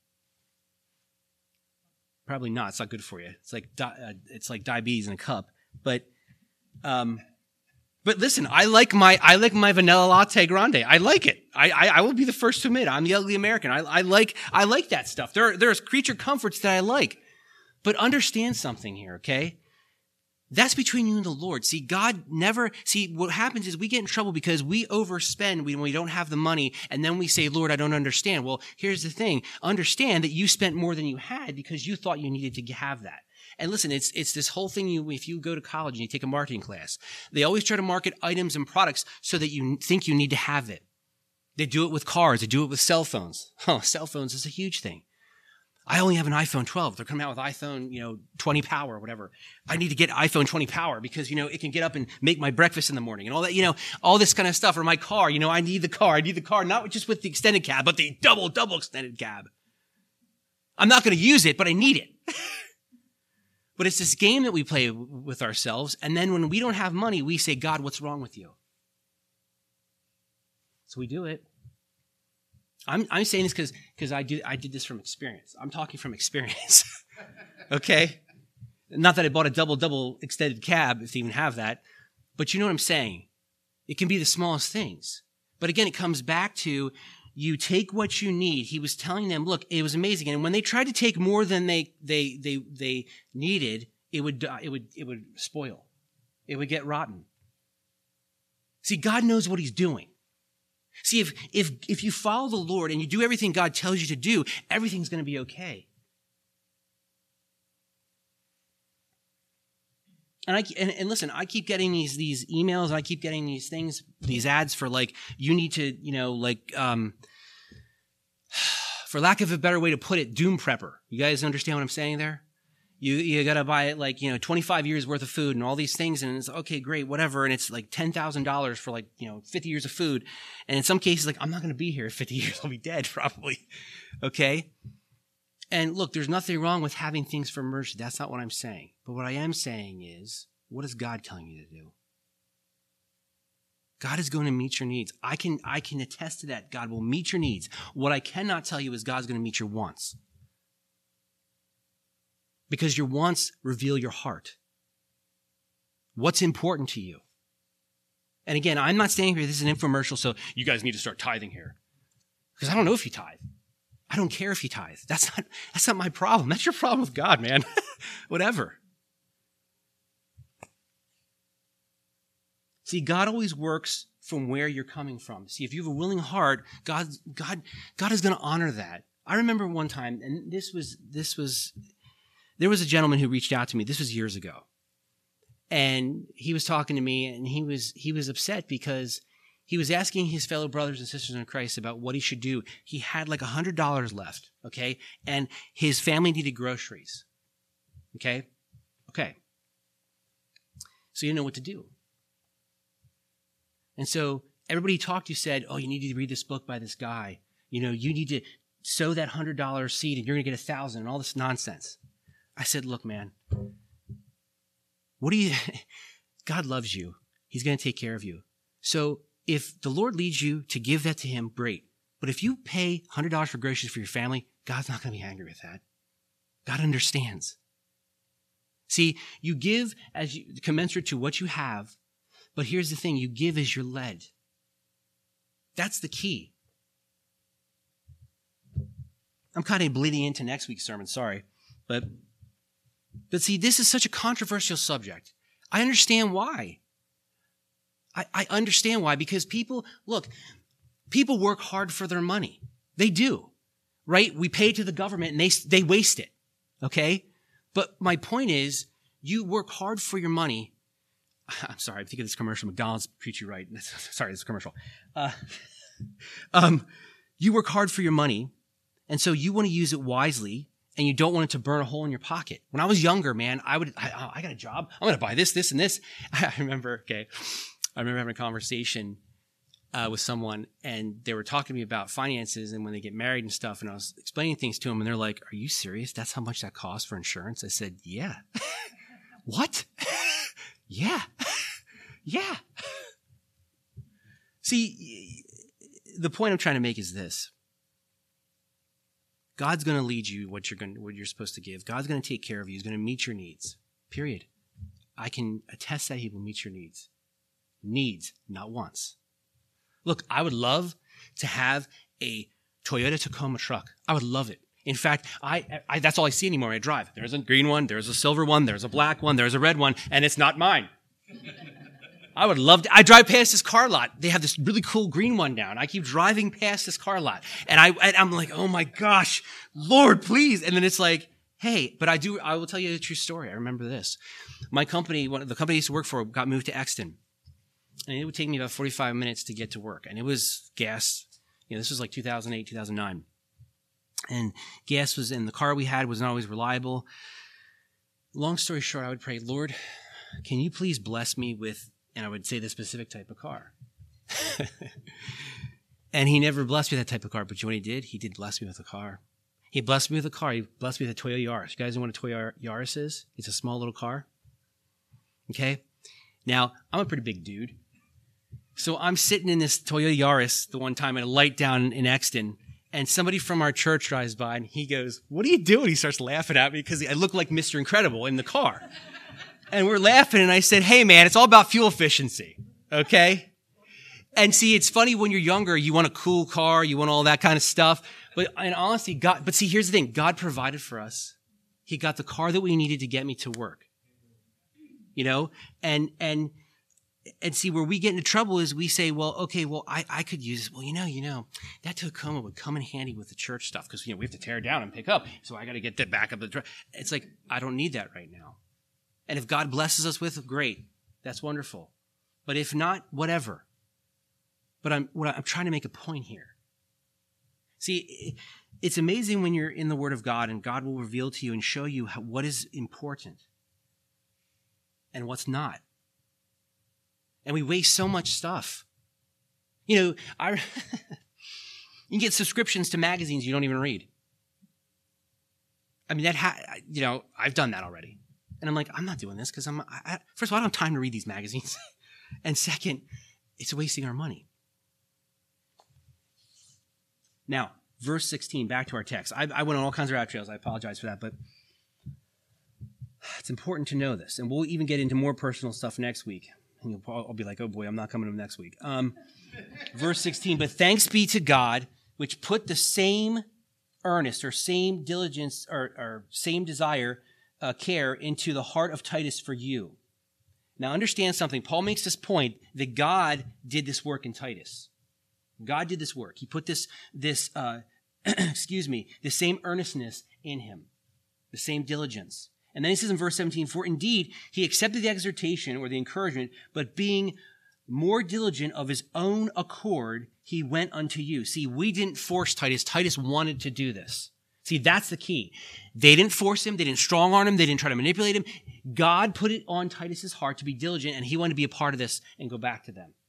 Probably not. It's not good for you. It's like di- uh, it's like diabetes in a cup. But um, but listen, I like my I like my vanilla latte grande. I like it. I I, I will be the first to admit I'm the ugly American. I I like I like that stuff. There there's creature comforts that I like. But understand something here, okay? That's between you and the Lord. See, God never, see, what happens is we get in trouble because we overspend when we don't have the money, and then we say, Lord, I don't understand. Well, here's the thing. Understand that you spent more than you had because you thought you needed to have that. And listen, it's it's this whole thing, you if you go to college and you take a marketing class, they always try to market items and products so that you think you need to have it. They do it with cars. They do it with cell phones. Oh, cell phones is a huge thing. I only have an iPhone twelve. They're coming out with iPhone, you know, twenty power or whatever. I need to get iPhone twenty power because, you know, it can get up and make my breakfast in the morning and all that, you know, all this kind of stuff. Or my car, you know, I need the car. I need the car, not just with the extended cab, but the double, double extended cab. I'm not going to use it, but I need it. But it's this game that we play with ourselves. And then when we don't have money, we say, God, what's wrong with you? So we do it. I'm I'm saying this because because I do I did this from experience. I'm talking from experience. Okay? Not that I bought a double double extended cab, if they even have that, but you know what I'm saying. It can be the smallest things. But again, it comes back to you take what you need. He was telling them, look, it was amazing. And when they tried to take more than they they they they needed, it would it would it would spoil. It would get rotten. See, God knows what he's doing. See, if if if you follow the Lord and you do everything God tells you to do, everything's going to be okay. And I and, and listen, I keep getting these these emails, and I keep getting these things, these ads for like you need to, you know, like um, for lack of a better way to put it, doom prepper. You guys understand what I'm saying there? You you got to buy it like, you know, twenty-five years worth of food and all these things, and it's okay, great, whatever, and it's like ten thousand dollars for like, you know, fifty years of food, and in some cases, like I'm not going to be here in fifty years, I'll be dead probably, okay. And look, there's nothing wrong with having things for mercy. That's not what I'm saying. But what I am saying is, what is God telling you to do? God is going to meet your needs. I can, I can attest to that. God will meet your needs. What I cannot tell you is God's going to meet your wants. Because your wants reveal your heart. What's important to you? And again, I'm not standing here, this is an infomercial, so you guys need to start tithing here. Because I don't know if you tithe. I don't care if you tithe. That's not, that's not my problem. That's your problem with God, man. Whatever. See, God always works from where you're coming from. See, if you have a willing heart, God, God, God is going to honor that. I remember one time, and this was, this was, there was a gentleman who reached out to me. This was years ago. And he was talking to me, and he was, he was upset because he was asking his fellow brothers and sisters in Christ about what he should do. He had like one hundred dollars left, okay? And his family needed groceries, okay? Okay. So he didn't know what to do. And so everybody he talked to said, oh, you need to read this book by this guy. You know, you need to sow that one hundred dollars seed and you're going to get a thousand and all this nonsense. I said, look, man, what do you, God loves you. He's going to take care of you. So if the Lord leads you to give that to him, great. But if you pay one hundred dollars for groceries for your family, God's not going to be angry with that. God understands. See, you give as you, commensurate to what you have, but here's the thing, you give as you're led. That's the key. I'm kind of bleeding into next week's sermon, sorry. But, but see, this is such a controversial subject. I understand why. I, I understand why, because people, look, people work hard for their money. They do, right? We pay to the government and they, they waste it, okay? But my point is, you work hard for your money. I'm sorry, I'm thinking of this commercial. McDonald's treats you right. Sorry, this is a commercial. Uh, um, you work hard for your money, and so you want to use it wisely, and you don't want it to burn a hole in your pocket. When I was younger, man, I would, I, I got a job. I'm going to buy this, this, and this. I remember, okay, I remember having a conversation uh, with someone, and they were talking to me about finances and when they get married and stuff, and I was explaining things to them, and they're like, are you serious? That's how much that costs for insurance? I said, yeah. What? Yeah. Yeah. See, the point I'm trying to make is this. God's going to lead you what you're going, what you're supposed to give. God's going to take care of you. He's going to meet your needs. Period. I can attest that he will meet your needs. Needs, not wants. Look, I would love to have a Toyota Tacoma truck. I would love it. In fact, I, I that's all I see anymore. I drive. There's a green one, there's a silver one, there's a black one, there's a red one, and it's not mine. I would love to. I drive past this car lot. They have this really cool green one now, and I keep driving past this car lot, and I and I'm like, oh my gosh, Lord, please. And then it's like, hey, but I do. I will tell you a true story. I remember this. My company, one of the company I used to work for, got moved to Exton, and it would take me about forty-five minutes to get to work, and it was gas. You know, this was like two thousand eight, two thousand nine. And gas was in the car we had was not always reliable. Long story short, I would pray, Lord, can you please bless me with, and I would say the specific type of car. And he never blessed me with that type of car, but you know what he did? He did bless me with a car. He blessed me with a car. He blessed me with a Toyota Yaris. You guys know what a Toyota Yaris is? It's a small little car. Okay? Now, I'm a pretty big dude. So I'm sitting in this Toyota Yaris the one time at a light down in Exton, and somebody from our church drives by, and he goes, "What are you doing?" He starts laughing at me because I look like Mister Incredible in the car. And we're laughing, and I said, "Hey, man, it's all about fuel efficiency, okay?" And see, it's funny when you're younger, you want a cool car, you want all that kind of stuff. But in honesty, God, but see, here's the thing. God provided for us. He got the car that we needed to get me to work. You know, and, and, and see, where we get into trouble is we say, well, okay, well, I, I could use this. Well, you know, you know, that Tacoma would come in handy with the church stuff because, you know, we have to tear down and pick up. So I got to get that back up the truck. It's like, I don't need that right now. And if God blesses us with, great. That's wonderful. But if not, whatever. But I'm, what I'm trying to make a point here. See, it's amazing when you're in the Word of God and God will reveal to you and show you how, what is important and what's not. And we waste so much stuff. You know, I, you can get subscriptions to magazines you don't even read. I mean, that ha- you know, I've done that already. And I'm like, I'm not doing this because I'm, I, I, first of all, I don't have time to read these magazines. And second, it's wasting our money. Now, verse sixteen, back to our text. I, I went on all kinds of rabbit trails. I apologize for that, but it's important to know this. And we'll even get into more personal stuff next week. And you'll, I'll be like, oh boy, I'm not coming to next week. Um, verse sixteen, but thanks be to God, which put the same earnest or same diligence or, or same desire Uh, care into the heart of Titus for you. Now understand something. Paul makes this point that God did this work in Titus. God did this work. He put this, this, uh, excuse me, the same earnestness in him, the same diligence. And then he says in verse seventeen, for indeed he accepted the exhortation or the encouragement, but being more diligent of his own accord, he went unto you. See, we didn't force Titus. Titus wanted to do this. See, that's the key. They didn't force him. They didn't strong arm him. They didn't try to manipulate him. God put it on Titus's heart to be diligent, and he wanted to be a part of this and go back to them.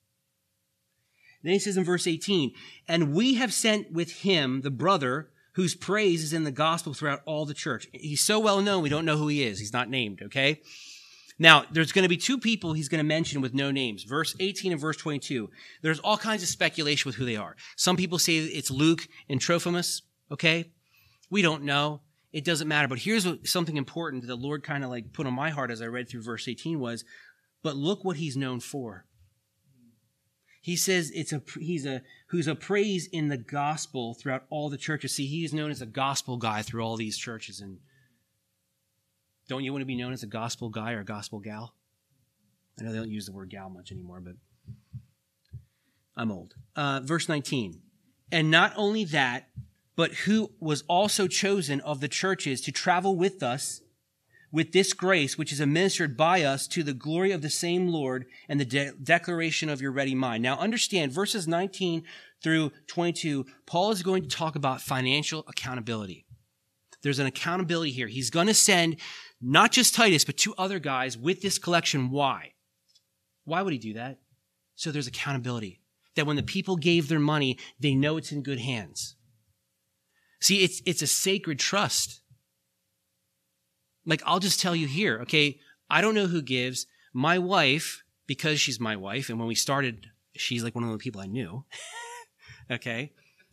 Then he says in verse eighteen, and we have sent with him the brother whose praise is in the gospel throughout all the church. He's so well known, we don't know who he is. He's not named, okay? Now, there's going to be two people he's going to mention with no names. Verse eighteen and verse twenty-two. There's all kinds of speculation with who they are. Some people say it's Luke and Trophimus, okay? We don't know. It doesn't matter. But here's what, something important that the Lord kind of like put on my heart as I read through verse eighteen was, but look what he's known for. He says it's a he's a who's a praise in the gospel throughout all the churches. See, he is known as a gospel guy through all these churches. And don't you want to be known as a gospel guy or a gospel gal? I know they don't use the word gal much anymore, but I'm old. Uh, verse nineteen. And not only that, but who was also chosen of the churches to travel with us with this grace, which is administered by us to the glory of the same Lord and the de- declaration of your ready mind. Now understand, verses nineteen through twenty-two, Paul is going to talk about financial accountability. There's an accountability here. He's going to send not just Titus, but two other guys with this collection. Why? Why would he do that? So there's accountability. That when the people gave their money, they know it's in good hands. See, it's it's a sacred trust. Like, I'll just tell you here, okay, I don't know who gives. My wife, because she's my wife, and when we started, she's like one of the people I knew, okay?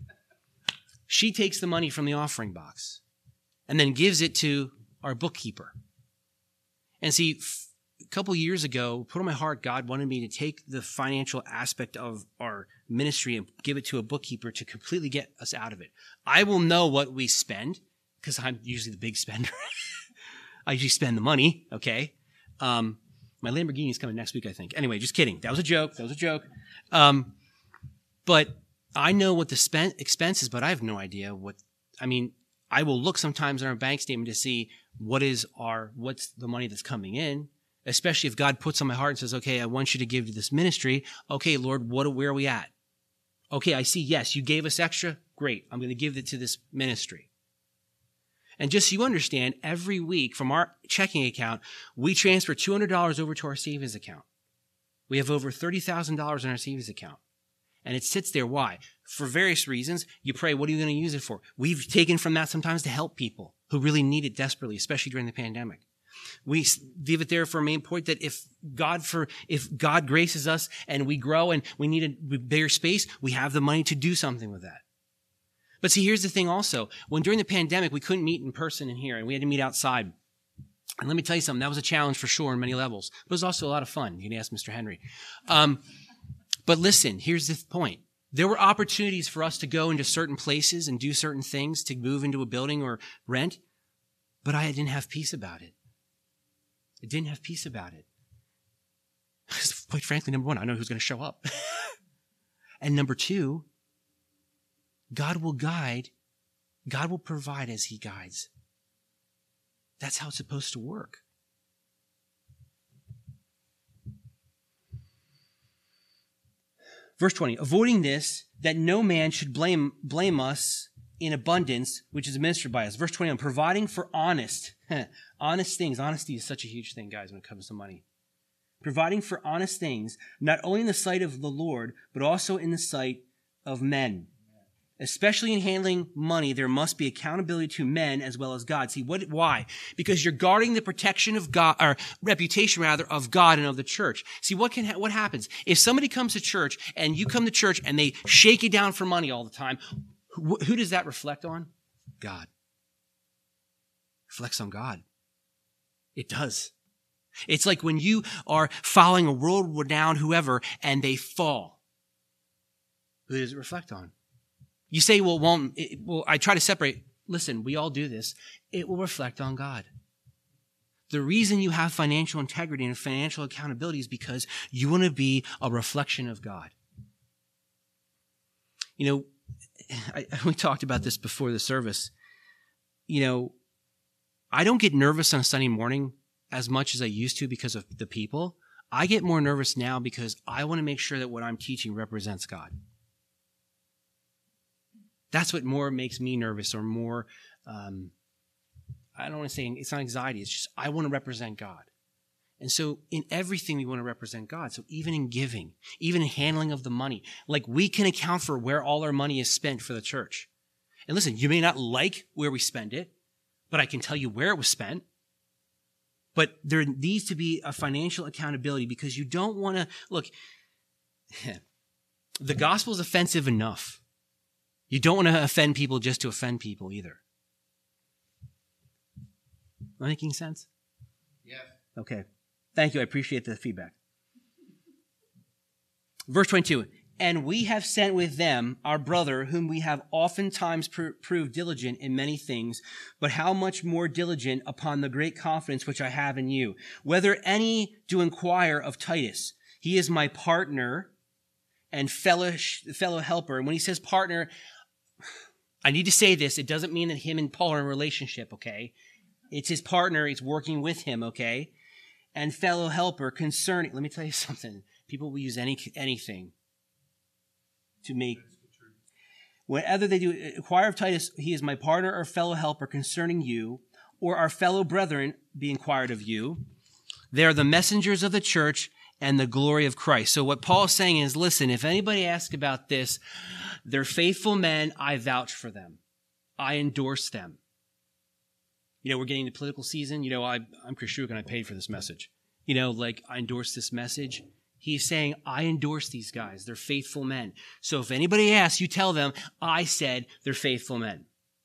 She takes the money from the offering box and then gives it to our bookkeeper. And see, a couple years ago, put on my heart, God wanted me to take the financial aspect of our ministry and give it to a bookkeeper to completely get us out of it. I will know what we spend because I'm usually the big spender. I usually spend the money, okay? Um, my Lamborghini is coming next week, I think. Anyway, just kidding. That was a joke. That was a joke. Um, but I know what the spend expense is, but I have no idea what, I mean, I will look sometimes in our bank statement to see what is our, what's the money that's coming in, especially if God puts on my heart and says, okay, I want you to give to this ministry. Okay, Lord, what, where are we at? Okay, I see, yes, you gave us extra. Great. I'm going to give it to this ministry. And just so you understand, every week from our checking account, we transfer two hundred dollars over to our savings account. We have over thirty thousand dollars in our savings account. And it sits there. Why? For various reasons. You pray, what are you going to use it for? We've taken from that sometimes to help people who really need it desperately, especially during the pandemic. We leave it there for a main point that if God for if God graces us and we grow and we need a bigger space, we have the money to do something with that. But see, here's the thing also. When during the pandemic, we couldn't meet in person in here, and we had to meet outside. And let me tell you something, that was a challenge for sure on many levels. But it was also a lot of fun. You can ask Mister Henry. Um, but listen, here's the point. There were opportunities for us to go into certain places and do certain things, to move into a building or rent, but I didn't have peace about it. I didn't have peace about it. Quite frankly, number one, I know who's going to show up. And number two, God will guide, God will provide as he guides. That's how it's supposed to work. Verse twenty, avoiding this, that no man should blame, blame us in abundance, which is administered by us. Verse twenty-one, providing for honest, honest things. Honesty is such a huge thing, guys, when it comes to money. Providing for honest things, not only in the sight of the Lord, but also in the sight of men. Especially in handling money, there must be accountability to men as well as God. See, what? Why? Because you're guarding the protection of God, or reputation rather, of God and of the church. See, what can ha- what happens if somebody comes to church and you come to church and they shake you down for money all the time? Who, who does that reflect on? God. Reflects on God. It does. It's like when you are following a world-renowned whoever and they fall. Who does it reflect on? You say, well, won't it, well, I try to separate. Listen, we all do this. It will reflect on God. The reason you have financial integrity and financial accountability is because you want to be a reflection of God. You know, I, we talked about this before the service. You know, I don't get nervous on a Sunday morning as much as I used to because of the people. I get more nervous now because I want to make sure that what I'm teaching represents God. That's what more makes me nervous, or more, um, I don't want to say, it's not anxiety. It's just, I want to represent God. And so in everything, we want to represent God. So even in giving, even in handling of the money, like we can account for where all our money is spent for the church. And listen, you may not like where we spend it, but I can tell you where it was spent. But there needs to be a financial accountability, because you don't want to, look, the gospel is offensive enough. You don't want to offend people just to offend people either. Am I making sense? Yes. Okay. Thank you. I appreciate the feedback. Verse twenty-two, and we have sent with them our brother, whom we have oftentimes pr- proved diligent in many things, but how much more diligent upon the great confidence which I have in you. Whether any do inquire of Titus, he is my partner and fellow, fellow helper. And when he says partner, I need to say this. It doesn't mean that him and Paul are in a relationship, okay? It's his partner. He's working with him, okay? And fellow helper concerning, let me tell you something. People will use any anything to make, whatever they do, inquire of Titus, he is my partner or fellow helper concerning you, or our fellow brethren be inquired of you. They are the messengers of the church and the glory of Christ. So what Paul is saying is, listen, if anybody asks about this, they're faithful men. I vouch for them. I endorse them. You know, we're getting into political season. You know, I, I'm Chris Shruk and I paid for this message. You know, like I endorse this message. He's saying, I endorse these guys. They're faithful men. So if anybody asks, you tell them, I said they're faithful men.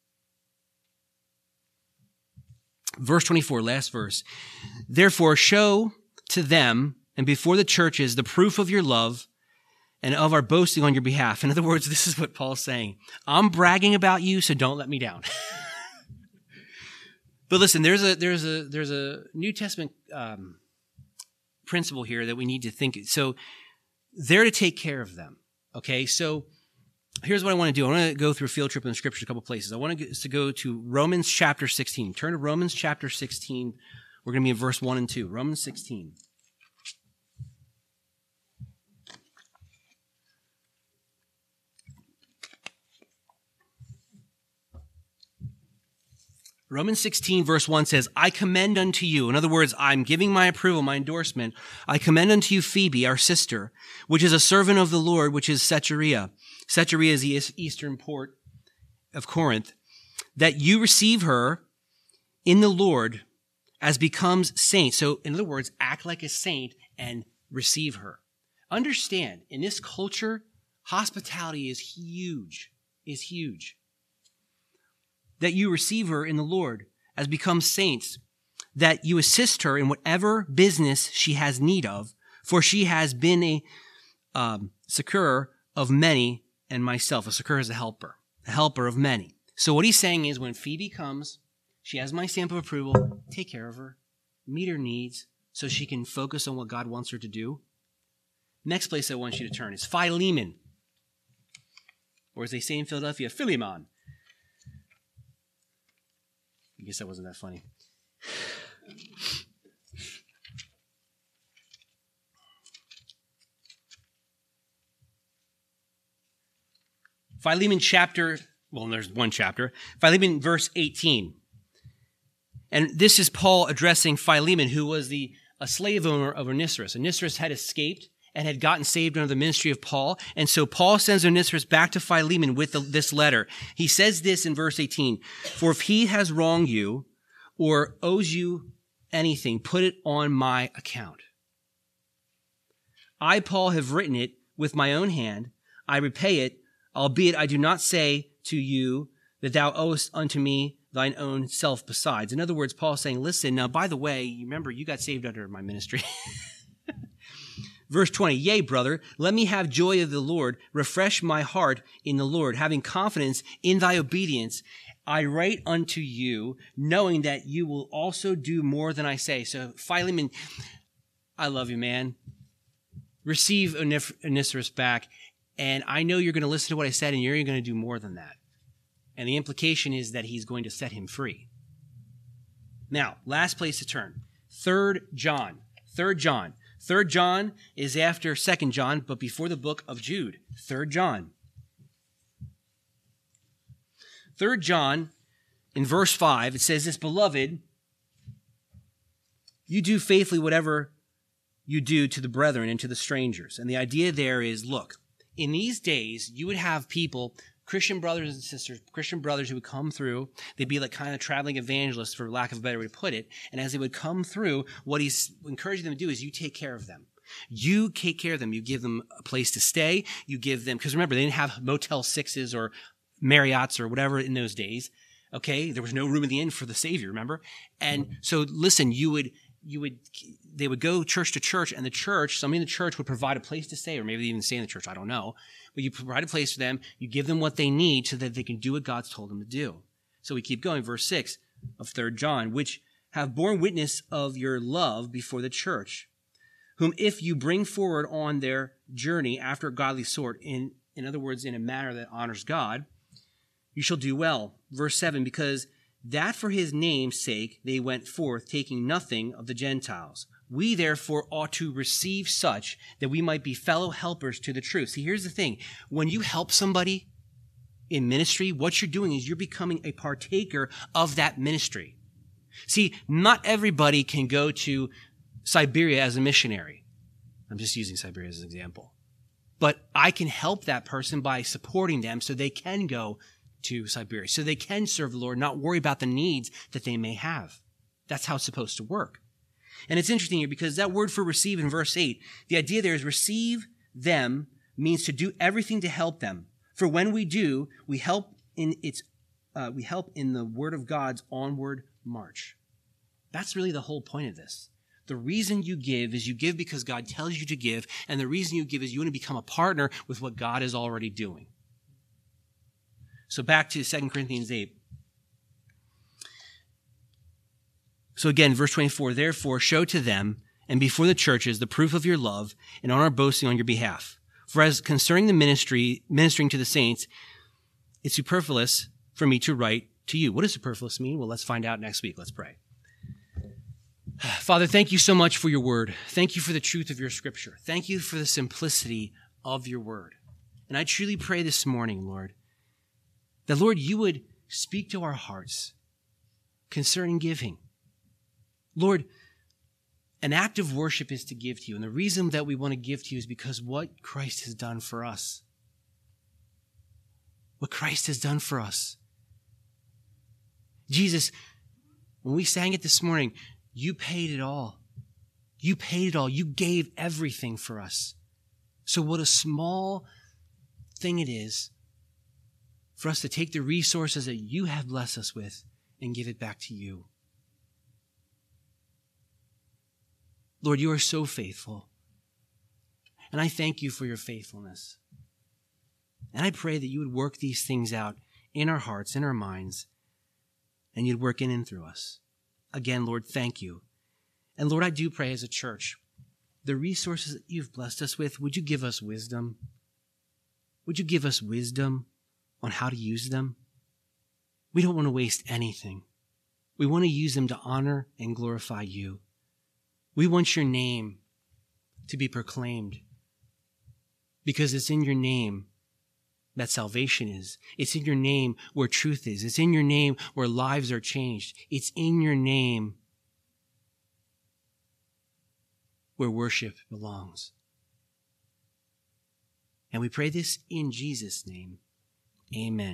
Verse twenty-four, last verse. Therefore, show to them and before the churches the proof of your love and of our boasting on your behalf. In other words, this is what Paul's saying. I'm bragging about you, so don't let me down. But listen, there's a there's a there's a New Testament um, principle here that we need to think. So they're to take care of them. Okay, so here's what I want to do. I want to go through a field trip in the scriptures, a couple places. I want to, get, to go to Romans chapter sixteen. Turn to Romans chapter sixteen. We're going to be in verse one and two. Romans sixteen. Romans sixteen verse one says, I commend unto you, in other words, I'm giving my approval, my endorsement, I commend unto you Phoebe, our sister, which is a servant of the Lord, which is Caesarea. Caesarea is the eastern port of Corinth, that you receive her in the Lord as becomes saint. So in other words, act like a saint and receive her. Understand, in this culture, hospitality is huge, is huge. that you receive her in the Lord as becomes saints, that you assist her in whatever business she has need of, for she has been a um, succorer of many and myself. A succorer is a helper, a helper of many. So what he's saying is when Phoebe comes, she has my stamp of approval, take care of her, meet her needs so she can focus on what God wants her to do. Next place I want you to turn is Philemon, or as they say in Philadelphia, Philemon. I guess that wasn't that funny. Philemon chapter, well, there's one chapter. Philemon verse eighteen. And this is Paul addressing Philemon, who was the a slave owner of Onesimus. Onesimus had escaped and had gotten saved under the ministry of Paul. And so Paul sends Onesimus back to Philemon with the, this letter. He says this in verse eighteen, for if he has wronged you or owes you anything, put it on my account. I, Paul, have written it with my own hand. I repay it, albeit I do not say to you that thou owest unto me thine own self besides. In other words, Paul is saying, listen, now, by the way, you remember you got saved under my ministry. Verse twenty, yea, brother, let me have joy of the Lord. Refresh my heart in the Lord, having confidence in thy obedience. I write unto you, knowing that you will also do more than I say. So, Philemon, I love you, man. Receive Onesimus back, and I know you're going to listen to what I said, and you're going to do more than that. And the implication is that he's going to set him free. Now, last place to turn. Third John. Third John. Third John is after Second John, but before the book of Jude. Third John. Third John, in verse five, it says this, beloved, you do faithfully whatever you do to the brethren and to the strangers. And the idea there is, look, in these days, you would have people, Christian brothers and sisters, Christian brothers who would come through. They'd be like kind of traveling evangelists, for lack of a better way to put it. And as they would come through, what he's encouraging them to do is you take care of them. You take care of them. You give them a place to stay. You give them, because remember, they didn't have Motel Sixes or Marriott's or whatever in those days. Okay, there was no room in the inn for the Savior, remember? And so, listen, you would, you would, they would go church to church, and the church, somebody in the church would provide a place to stay, or maybe they even stay in the church, I don't know. But you provide a place for them, you give them what they need so that they can do what God's told them to do. So we keep going, verse six of Third John, which have borne witness of your love before the church, whom if you bring forward on their journey after a godly sort, in, in other words, in a manner that honors God, you shall do well. Verse seven, because that for his name's sake they went forth, taking nothing of the Gentiles. We therefore ought to receive such, that we might be fellow helpers to the truth. See, here's the thing. When you help somebody in ministry, what you're doing is you're becoming a partaker of that ministry. See, not everybody can go to Siberia as a missionary. I'm just using Siberia as an example. But I can help that person by supporting them so they can go to Siberia, so they can serve the Lord, not worry about the needs that they may have. That's how it's supposed to work. And it's interesting here because that word for receive in verse eight, the idea there is receive them means to do everything to help them. For when we do, we help in its, uh, we help in the word of God's onward march. That's really the whole point of this. The reason you give is you give because God tells you to give, and the reason you give is you want to become a partner with what God is already doing. So back to Second Corinthians eight. So again, verse twenty-four, therefore show to them and before the churches the proof of your love and on our boasting on your behalf. For as concerning the ministry, ministering to the saints, it's superfluous for me to write to you. What does superfluous mean? Well, let's find out next week. Let's pray. Father, thank you so much for your word. Thank you for the truth of your scripture. Thank you for the simplicity of your word. And I truly pray this morning, Lord, that, Lord, you would speak to our hearts concerning giving. Lord, an act of worship is to give to you. And the reason that we want to give to you is because what Christ has done for us. What Christ has done for us. Jesus, when we sang it this morning, you paid it all. You paid it all. You gave everything for us. So what a small thing it is for us to take the resources that you have blessed us with and give it back to you. Lord, you are so faithful. And I thank you for your faithfulness. And I pray that you would work these things out in our hearts, in our minds, and you'd work in and through us. Again, Lord, thank you. And Lord, I do pray as a church, the resources that you've blessed us with, would you give us wisdom? Would you give us wisdom on how to use them? We don't want to waste anything. We want to use them to honor and glorify you. We want your name to be proclaimed because it's in your name that salvation is. It's in your name where truth is. It's in your name where lives are changed. It's in your name where worship belongs. And we pray this in Jesus' name. Amen.